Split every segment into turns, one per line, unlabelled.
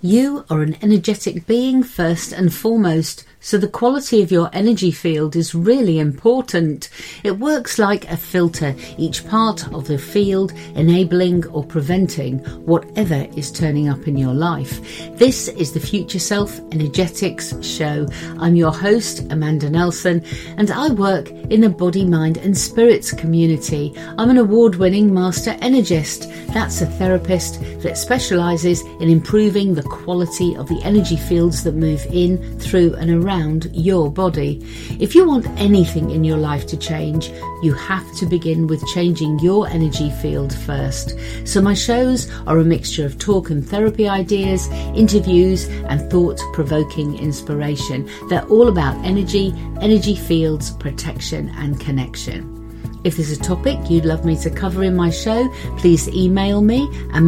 You are an energetic being first and foremost, so the quality of your energy field is really important. It works like a filter, each part of the field enabling or preventing whatever is turning up in your life. This is the Future Self Energetics Show. I'm your host, Amanda Nelson, and I work in the body, mind and spirits community. I'm an award-winning master energist. That's a therapist that specialises in improving the quality of the energy fields that move in, through and around your body. If you want anything in your life to change, you have to begin with changing your energy field first. So my shows are a mixture of talk and therapy ideas, interviews and thought-provoking inspiration. They're all about energy fields, protection and connection. If there's a topic you'd love me to cover in my show, please email me,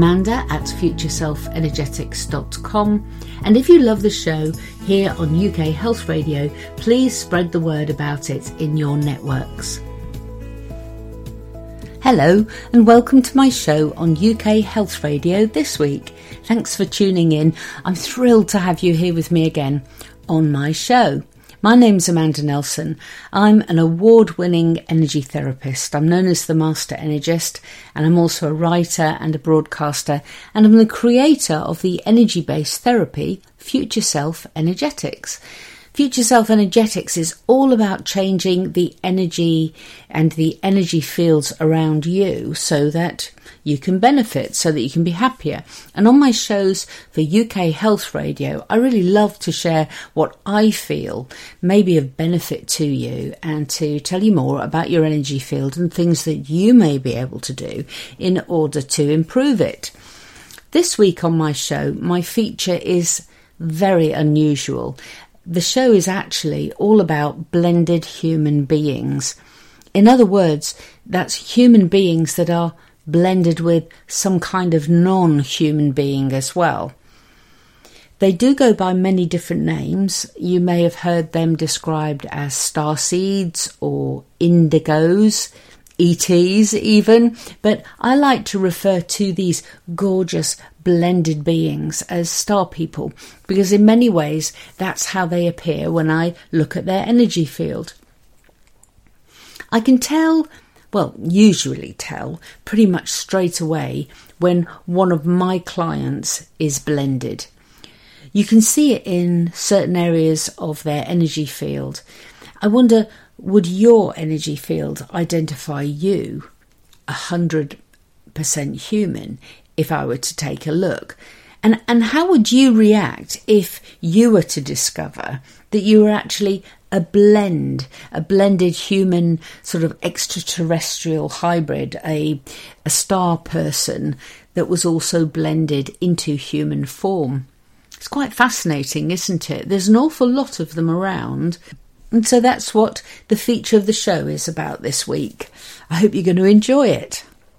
amanda@futureselfenergetics.com. And if you love the show here on UK Health Radio, please spread the word about it in your networks. Hello and welcome to my show on UK Health Radio this week. Thanks for tuning in. I'm thrilled to have you here with me again on my show. My name's Amanda Nelson. I'm an award-winning energy therapist. I'm known as the Master Energist, and I'm also a writer and a broadcaster, and I'm the creator of the energy-based therapy, Future Self Energetics. Future Self Energetics is all about changing the energy and the energy fields around you so that you can benefit, so that you can be happier. And on my shows for UK Health Radio, I really love to share what I feel may be of benefit to you and to tell you more about your energy field and things that you may be able to do in order to improve it. This week on my show, my feature is very unusual. The show is actually all about blended human beings. In other words, that's human beings that are blended with some kind of non-human being as well. They do go by many different names. You may have heard them described as starseeds or indigos, ETs even, but I like to refer to these gorgeous blended beings as star people because in many ways that's how they appear when I look at their energy field. I can usually tell pretty much straight away when one of my clients is blended. You can see it in certain areas of their energy field. I wonder, would your energy field identify you 100% human if I were to take a look? And how would you react if you were to discover that you were actually a blended human sort of extraterrestrial hybrid, a star person that was also blended into human form? It's quite fascinating, isn't it? There's an awful lot of them around. And so that's what the feature of the show is about this week. I hope you're going to enjoy it.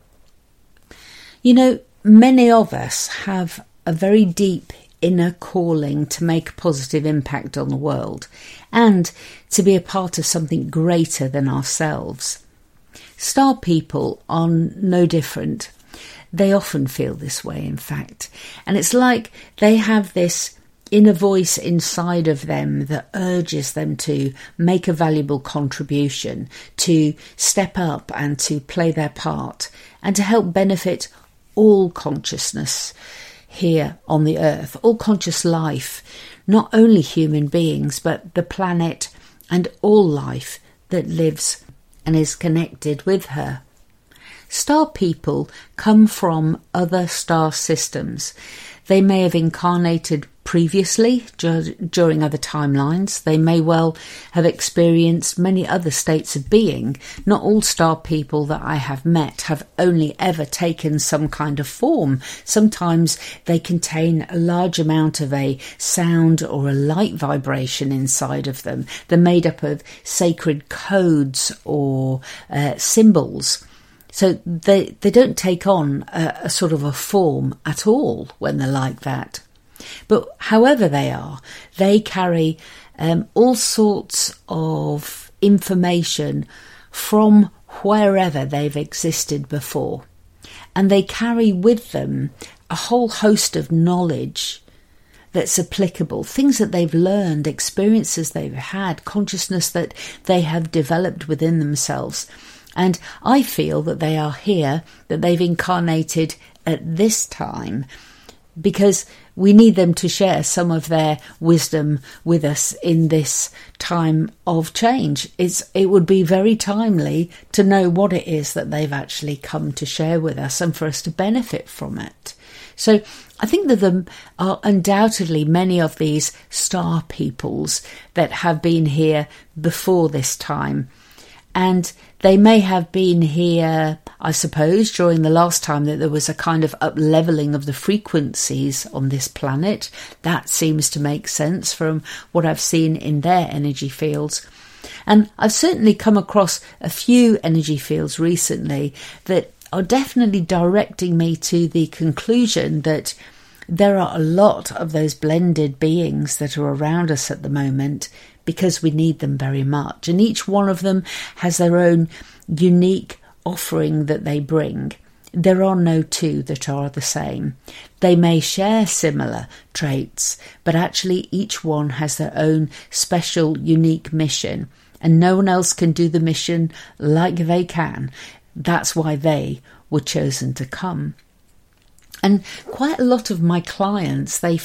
You know, many of us have a very deep inner calling to make a positive impact on the world and to be a part of something greater than ourselves. Star people are no different. They often feel this way, in fact. And it's like they have this inner voice inside of them that urges them to make a valuable contribution, to step up and to play their part, and to help benefit all consciousness here on the earth, all conscious life, not only human beings, but the planet and all life that lives and is connected with her. Star people come from other star systems. They may have incarnated previously during other timelines. They may well have experienced many other states of being. Not all star people that I have met have only ever taken some kind of form. Sometimes they contain a large amount of a sound or a light vibration inside of them. They're made up of sacred codes or symbols. So they don't take on a sort of a form at all when they're like that. But however they are, they carry all sorts of information from wherever they've existed before. And they carry with them a whole host of knowledge that's applicable, things that they've learned, experiences they've had, consciousness that they have developed within themselves. And I feel that they are here, that they've incarnated at this time, because we need them to share some of their wisdom with us in this time of change. It would be very timely to know what it is that they've actually come to share with us and for us to benefit from it. So I think that there are undoubtedly many of these star peoples that have been here before this time. And they may have been here, I suppose, during the last time that there was a kind of up-leveling of the frequencies on this planet. That seems to make sense from what I've seen in their energy fields. And I've certainly come across a few energy fields recently that are definitely directing me to the conclusion that there are a lot of those blended beings that are around us at the moment, because we need them very much. And each one of them has their own unique offering that they bring. There are no two that are the same. They may share similar traits, but actually each one has their own special, unique mission. And no one else can do the mission like they can. That's why they were chosen to come. And quite a lot of my clients, they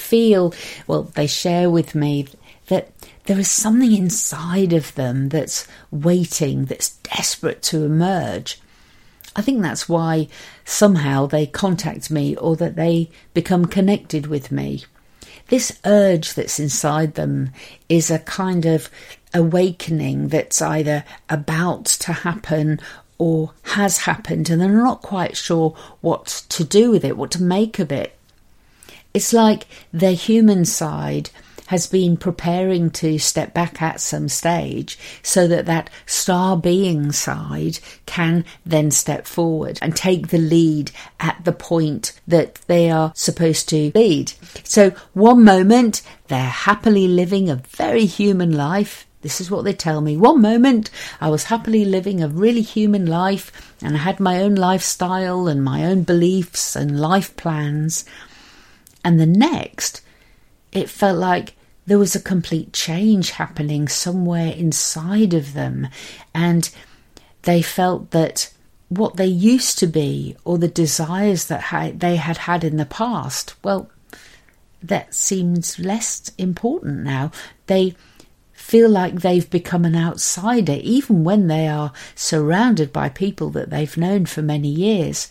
share with me that there is something inside of them that's waiting, that's desperate to emerge. I think that's why somehow they contact me or that they become connected with me. This urge that's inside them is a kind of awakening that's either about to happen or has happened, and they're not quite sure what to do with it, what to make of it. It's like their human side has been preparing to step back at some stage so that that star being side can then step forward and take the lead at the point that they are supposed to lead. So one moment they're happily living a very human life. This is what they tell me. One moment I was happily living a really human life and I had my own lifestyle and my own beliefs and life plans. And the next, it felt like there was a complete change happening somewhere inside of them. And they felt that what they used to be or the desires that they had had in the past, well, that seems less important now. They feel like they've become an outsider, even when they are surrounded by people that they've known for many years.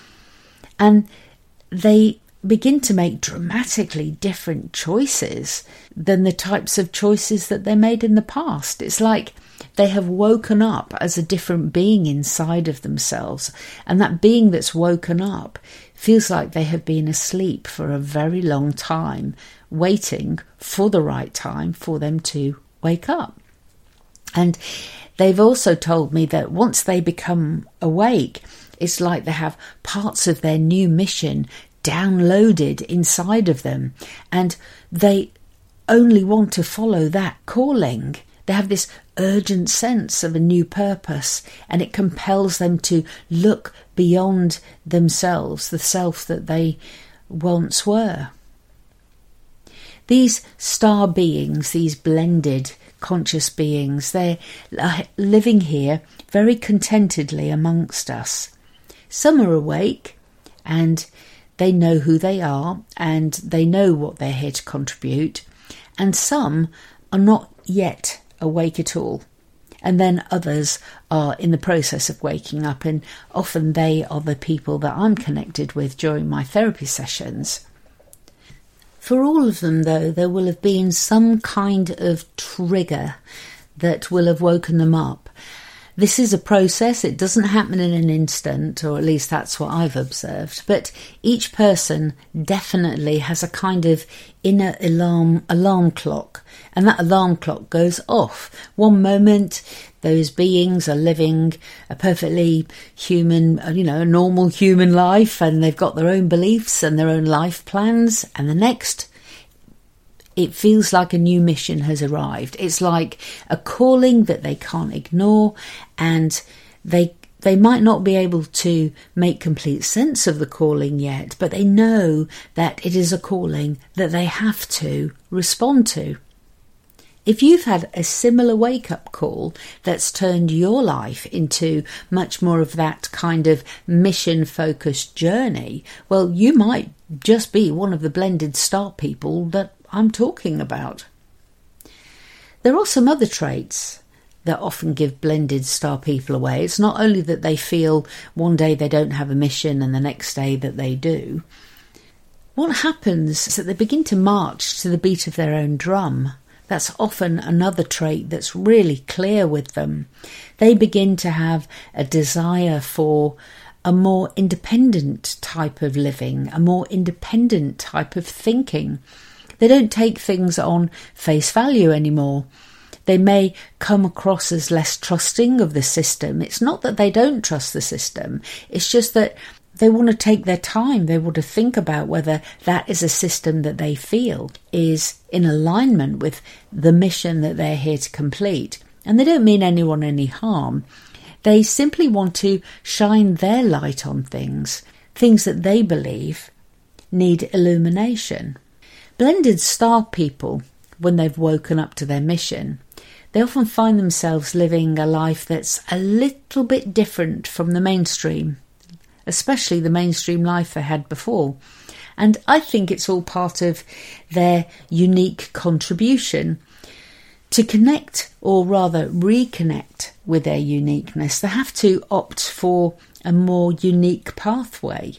And they begin to make dramatically different choices than the types of choices that they made in the past. It's like they have woken up as a different being inside of themselves. And that being that's woken up feels like they have been asleep for a very long time, waiting for the right time for them to wake up. And they've also told me that once they become awake, it's like they have parts of their new mission downloaded inside of them, and they only want to follow that calling. They have this urgent sense of a new purpose, and it compels them to look beyond themselves, the self that they once were. These star beings, these blended conscious beings, they're living here very contentedly amongst us. Some are awake and they know who they are and they know what they're here to contribute, and some are not yet awake at all. And then others are in the process of waking up, and often they are the people that I'm connected with during my therapy sessions. For all of them, though, there will have been some kind of trigger that will have woken them up. This is a process. It doesn't happen in an instant, or at least that's what I've observed. But each person definitely has a kind of inner alarm clock. And that alarm clock goes off. One moment, those beings are living a perfectly human, a normal human life, and they've got their own beliefs and their own life plans. And the next, it feels like a new mission has arrived. It's like a calling that they can't ignore, and they They might not be able to make complete sense of the calling yet, but they know that it is a calling that they have to respond to. If you've had a similar wake-up call that's turned your life into much more of that kind of mission-focused journey, well, you might just be one of the blended star people that I'm talking about. There are some other traits that often give blended star people away. It's not only that they feel one day they don't have a mission and the next day that they do. What happens is that they begin to march to the beat of their own drum. That's often another trait that's really clear with them. They begin to have a desire for a more independent type of living, a more independent type of thinking. They don't take things on face value anymore. They may come across as less trusting of the system. It's not that they don't trust the system. It's just that they want to take their time. They want to think about whether that is a system that they feel is in alignment with the mission that they're here to complete. And they don't mean anyone any harm. They simply want to shine their light on things that they believe need illumination. Blended star people, when they've woken up to their mission, they often find themselves living a life that's a little bit different from the mainstream, especially the mainstream life they had before. And I think it's all part of their unique contribution. To connect, or rather reconnect with their uniqueness, they have to opt for a more unique pathway.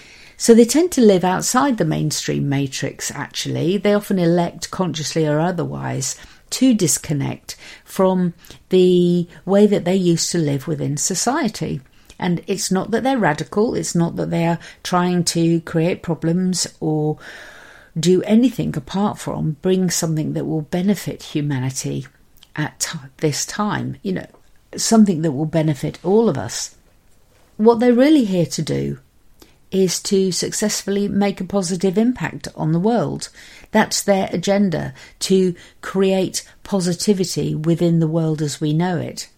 So they tend to live outside the mainstream matrix, actually. They often elect, consciously or otherwise, to disconnect from the way that they used to live within society. And it's not that they're radical, it's not that they are trying to create problems or do anything apart from bring something that will benefit humanity at this time, something that will benefit all of us. What they're really here to do is to successfully make a positive impact on the world. That's their agenda, to create positivity within the world as we know it.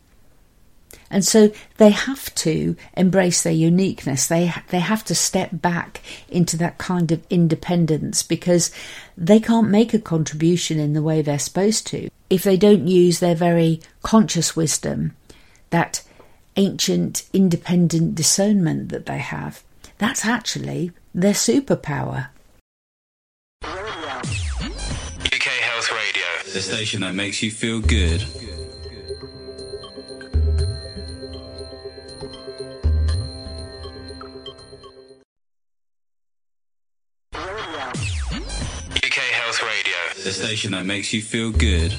And so they have to embrace their uniqueness. They have to step back into that kind of independence, because they can't make a contribution in the way they're supposed to if they don't use their very conscious wisdom, that ancient independent discernment that they have. That's actually their superpower.
UK Health Radio, the station that makes you feel good. UK Health Radio, the station that makes you feel good.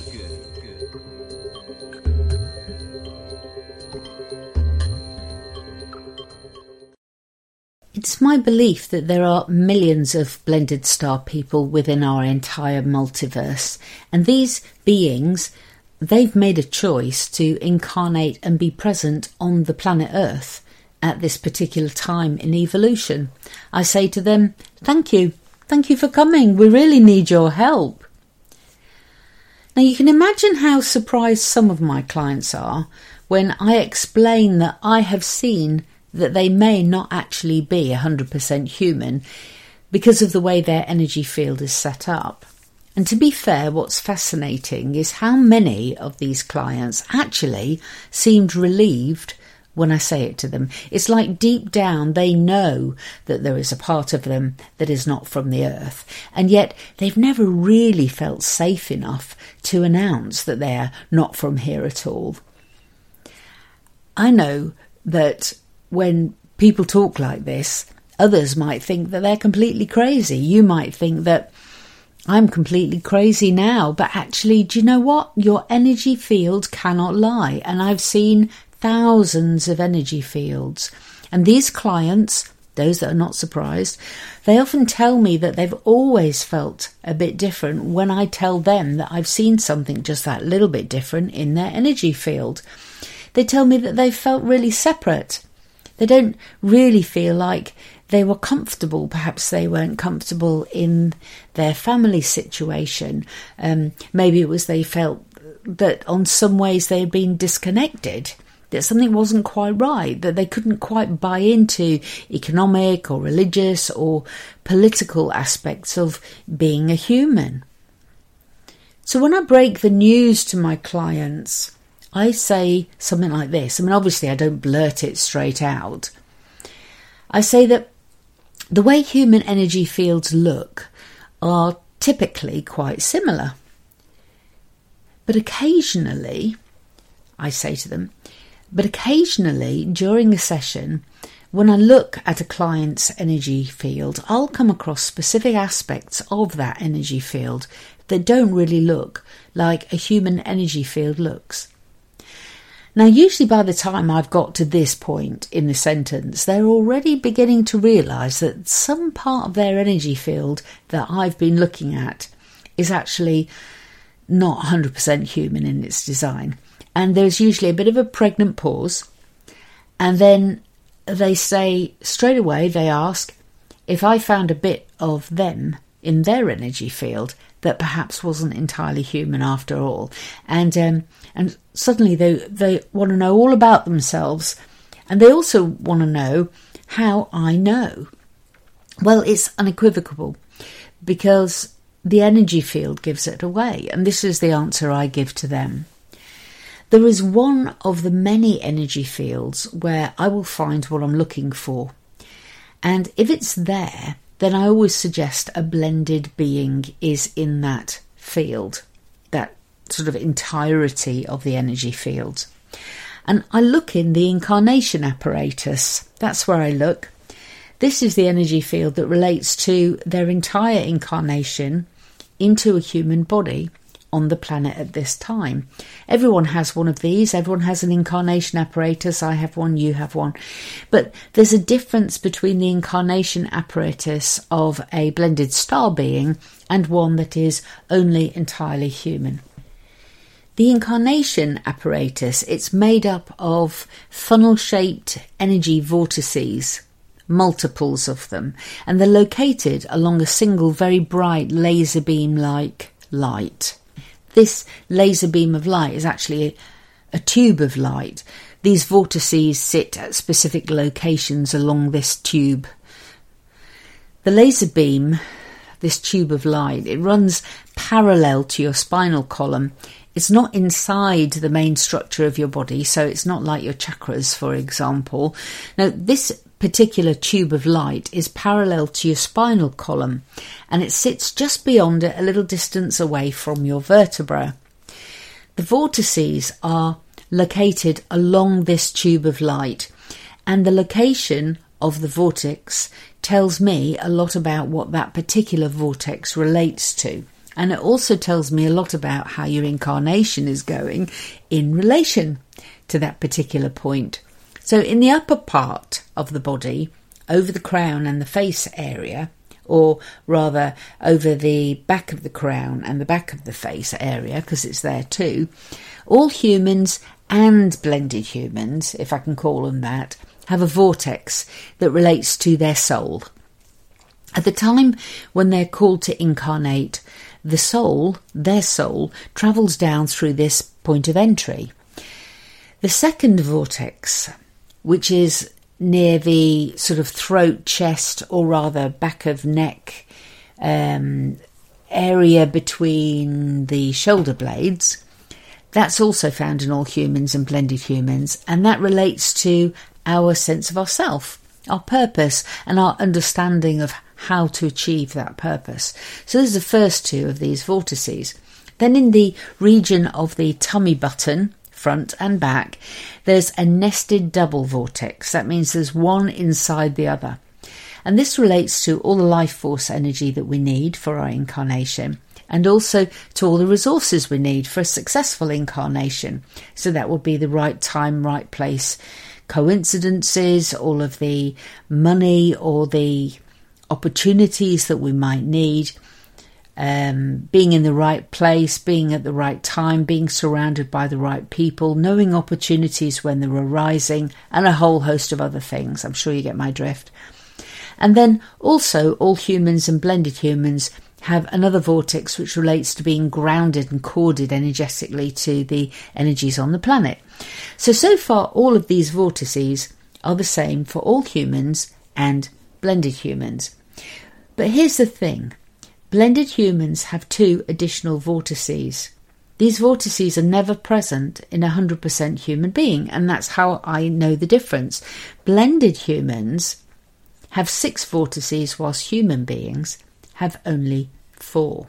It's my belief that there are millions of blended star people within our entire multiverse, and these beings, they've made a choice to incarnate and be present on the planet Earth at this particular time in evolution. I say to them, thank you for coming, we really need your help. Now you can imagine how surprised some of my clients are when I explain that I have seen that they may not actually be 100% human because of the way their energy field is set up. And to be fair, what's fascinating is how many of these clients actually seemed relieved when I say it to them. It's like deep down they know that there is a part of them that is not from the earth, and yet they've never really felt safe enough to announce that they're not from here at all. I know that when people talk like this, others might think that they're completely crazy. You might think that I'm completely crazy now, but actually, do you know what? Your energy field cannot lie. And I've seen thousands of energy fields. And these clients, those that are not surprised, they often tell me that they've always felt a bit different when I tell them that I've seen something just that little bit different in their energy field. They tell me that they felt really separate. They don't really feel like they were comfortable. Perhaps they weren't comfortable in their family situation. Maybe it was they felt that on some ways they had been disconnected. that something wasn't quite right, that they couldn't quite buy into economic or religious or political aspects of being a human. So when I break the news to my clients, I say something like this. I mean, obviously I don't blurt it straight out. I say that the way human energy fields look are typically quite similar. But occasionally, I say to them, but occasionally during a session, when I look at a client's energy field, I'll come across specific aspects of that energy field that don't really look like a human energy field looks. Now, usually by the time I've got to this point in the sentence, they're already beginning to realise that some part of their energy field that I've been looking at is actually not 100% human in its design. And there's usually a bit of a pregnant pause. And then they say straight away, they ask if I found a bit of them in their energy field that perhaps wasn't entirely human after all. And suddenly they want to know all about themselves. And they also want to know how I know. Well, it's unequivocal because the energy field gives it away. And this is the answer I give to them. There is one of the many energy fields where I will find what I'm looking for. And if it's there, then I always suggest a blended being is in that field, that sort of entirety of the energy field. And I look in the incarnation apparatus. That's where I look. This is the energy field that relates to their entire incarnation into a human body on the planet at this time. Everyone has one of these. Everyone has an incarnation apparatus. I have one, you have one. But there's a difference between the incarnation apparatus of a blended star being and one that is only entirely human. The incarnation apparatus, it's made up of funnel-shaped energy vortices, multiples of them, and they're located along a single very bright laser beam-like light. This laser beam of light is actually a tube of light. These vortices sit at specific locations along this tube. The laser beam, this tube of light, it runs parallel to your spinal column. It's not inside the main structure of your body, so it's not like your chakras, for example. Now, this particular tube of light is parallel to your spinal column, and it sits just beyond it, a little distance away from your vertebra. The vortices are located along this tube of light, and the location of the vortex tells me a lot about what that particular vortex relates to. And it also tells me a lot about how your incarnation is going in relation to that particular point. So in the upper part of the body, over the crown and the face area, or rather over the back of the crown and the back of the face area, because it's there too, all humans and blended humans, if I can call them that, have a vortex that relates to their soul. At the time when they're called to incarnate, the soul, their soul, travels down through this point of entry. The second vortex, which is near the sort of throat, chest, or rather back of neck area between the shoulder blades, that's also found in all humans and blended humans, and that relates to our sense of ourself, our purpose, and our understanding of how to achieve that purpose. So there's the first two of these vortices. Then in the region of the tummy button, front and back, there's a nested double vortex. That means there's one inside the other. And this relates to all the life force energy that we need for our incarnation, and also to all the resources we need for a successful incarnation. So that would be the right time, right place, coincidences, all of the money or the opportunities that we might need, being in the right place, being at the right time, being surrounded by the right people, knowing opportunities when they're arising, and a whole host of other things. I'm sure you get my drift. And then also all humans and blended humans have another vortex which relates to being grounded and corded energetically to the energies on the planet. So far all of these vortices are the same for all humans and blended humans. But here's the thing. Blended humans have 2 additional vortices. These vortices are never present in a 100% human being, and that's how I know the difference. Blended humans have 6 vortices, whilst human beings have only 4.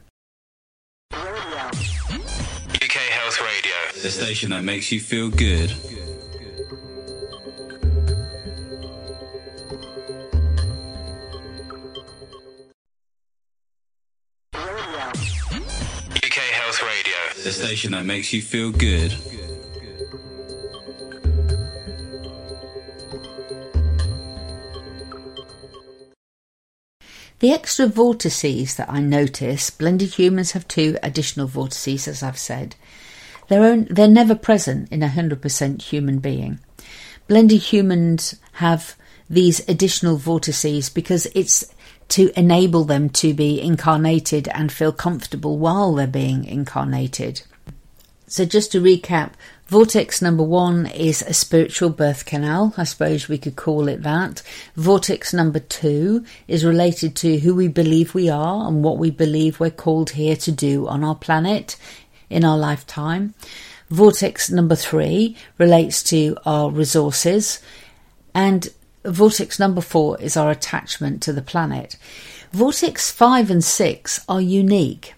UK Health Radio, the station that makes you feel good. UK Health Radio, the station that makes you feel good.
The extra vortices that I notice, blended humans have 2 additional vortices, as I've said. They're never present in a 100% human being. Blended humans have these additional vortices because it's to enable them to be incarnated and feel comfortable while they're being incarnated. So just to recap, vortex number 1 is a spiritual birth canal, I suppose we could call it that. Vortex number 2 is related to who we believe we are and what we believe we're called here to do on our planet in our lifetime. Vortex number 3 relates to our resources, and vortex number 4 is our attachment to the planet. Vortex 5 and 6 are unique.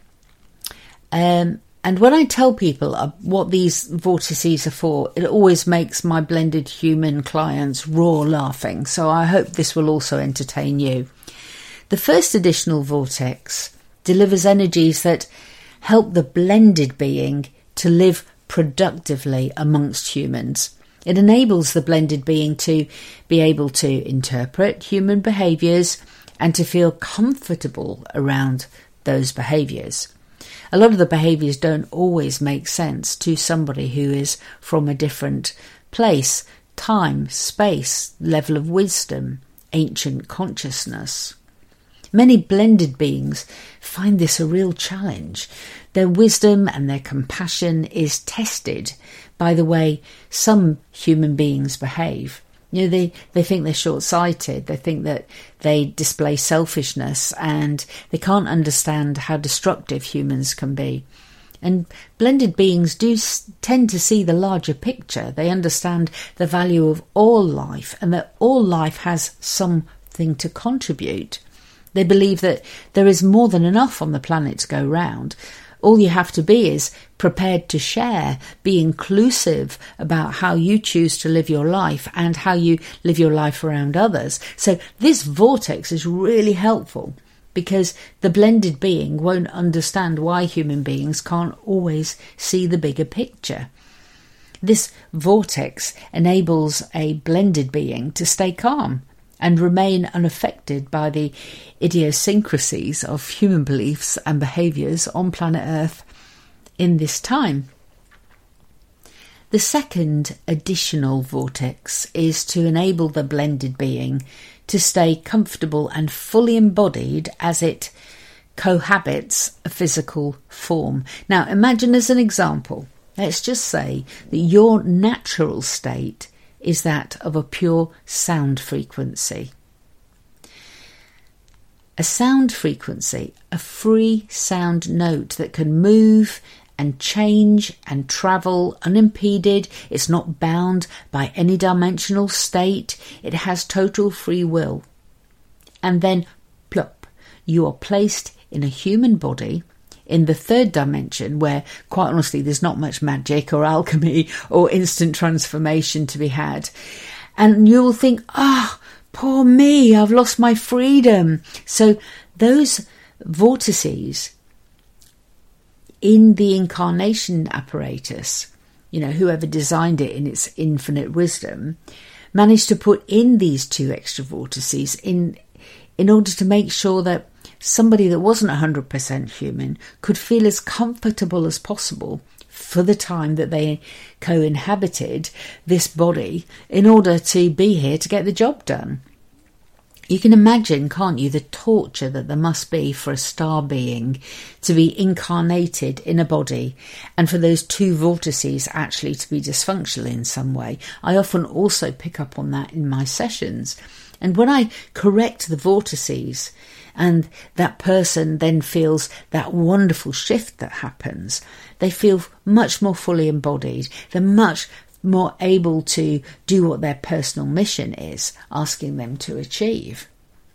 And when I tell people what these vortices are for, it always makes my blended human clients roar laughing. So I hope this will also entertain you. The first additional vortex delivers energies that help the blended being to live productively amongst humans. It enables the blended being to be able to interpret human behaviours and to feel comfortable around those behaviours. A lot of the behaviours don't always make sense to somebody who is from a different place, time, space, level of wisdom, ancient consciousness. Many blended beings find this a real challenge. Their wisdom and their compassion is tested by the way some human beings behave. You know, they think they're short-sighted, they think that they display selfishness, and they can't understand how destructive humans can be. And blended beings do tend to see the larger picture. They understand the value of all life and that all life has something to contribute. They believe that there is more than enough on the planet to go round. All you have to be is prepared to share, be inclusive about how you choose to live your life and how you live your life around others. So this vortex is really helpful because the blended being won't understand why human beings can't always see the bigger picture. This vortex enables a blended being to stay calm and remain unaffected by the idiosyncrasies of human beliefs and behaviours on planet Earth in this time. The second additional vortex is to enable the blended being to stay comfortable and fully embodied as it cohabits a physical form. Now imagine as an example, let's just say that your natural state is that of a pure sound frequency. A sound frequency, a free sound note that can move and change and travel unimpeded. It's not bound by any dimensional state. It has total free will. And then, plop, you are placed in a human body in the third dimension where, quite honestly, there's not much magic or alchemy or instant transformation to be had. And you'll think, poor me, I've lost my freedom. So those vortices in the incarnation apparatus, you know, whoever designed it in its infinite wisdom, managed to put in these 2 extra vortices in order to make sure that somebody that wasn't 100% human could feel as comfortable as possible for the time that they co-inhabited this body in order to be here to get the job done. You can imagine, can't you, the torture that there must be for a star being to be incarnated in a body and for those two vortices actually to be dysfunctional in some way. I often also pick up on that in my sessions. And when I correct the vortices and that person then feels that wonderful shift that happens, they feel much more fully embodied. They're much more able to do what their personal mission is asking them to achieve.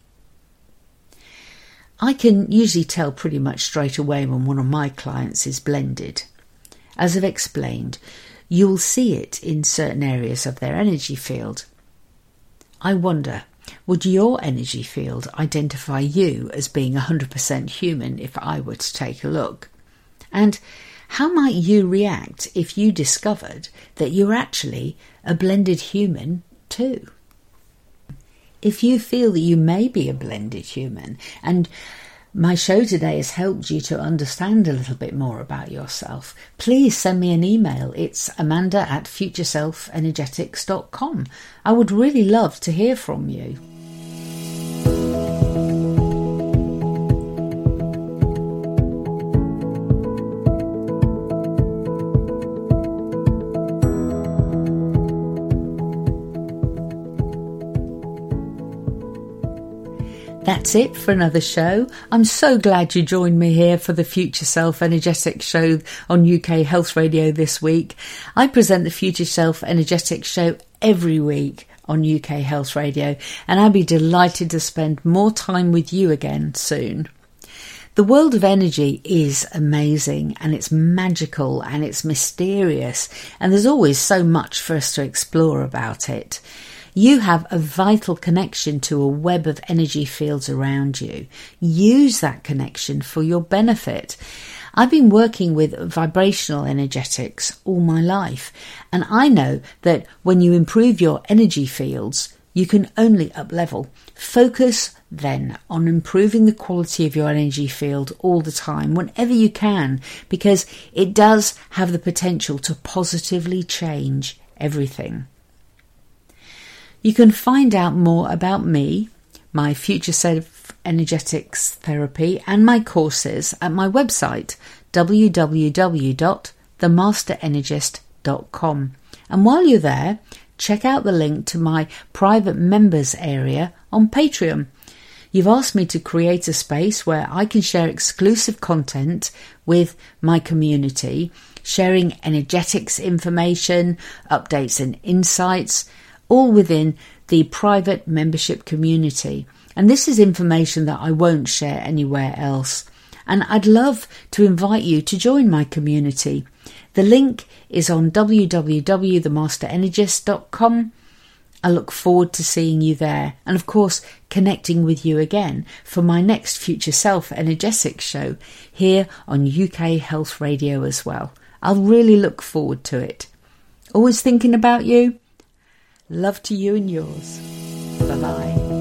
I can usually tell pretty much straight away when one of my clients is blended. As I've explained, you'll see it in certain areas of their energy field. I wonder, would your energy field identify you as being 100% human if I were to take a look? And how might you react if you discovered that you're actually a blended human too? If you feel that you may be a blended human and my show today has helped you to understand a little bit more about yourself, please send me an email. It's amanda@futureselfenergetics.com. I would really love to hear from you. That's it for another show. I'm so glad you joined me here for the Future Self Energetics show on UK Health Radio this week. I present the Future Self Energetics show every week on UK Health Radio, and I'll be delighted to spend more time with you again soon. The world of energy is amazing, and it's magical and it's mysterious, and there's always so much for us to explore about it. You have a vital connection to a web of energy fields around you. Use that connection for your benefit. I've been working with vibrational energetics all my life, and I know that when you improve your energy fields, you can only up-level. Focus then on improving the quality of your energy field all the time, whenever you can, because it does have the potential to positively change everything. You can find out more about me, my Future Self Energetics therapy and my courses at my website www.themasterenergist.com. And while you're there, check out the link to my private members area on Patreon. You've asked me to create a space where I can share exclusive content with my community, sharing energetics information, updates and insights, all within the private membership community. And this is information that I won't share anywhere else. And I'd love to invite you to join my community. The link is on www.themasterenergist.com. I look forward to seeing you there, and of course connecting with you again for my next Future Self Energetics show here on UK Health Radio as well. I'll really look forward to it. Always thinking about you. Love to you and yours. Bye-bye.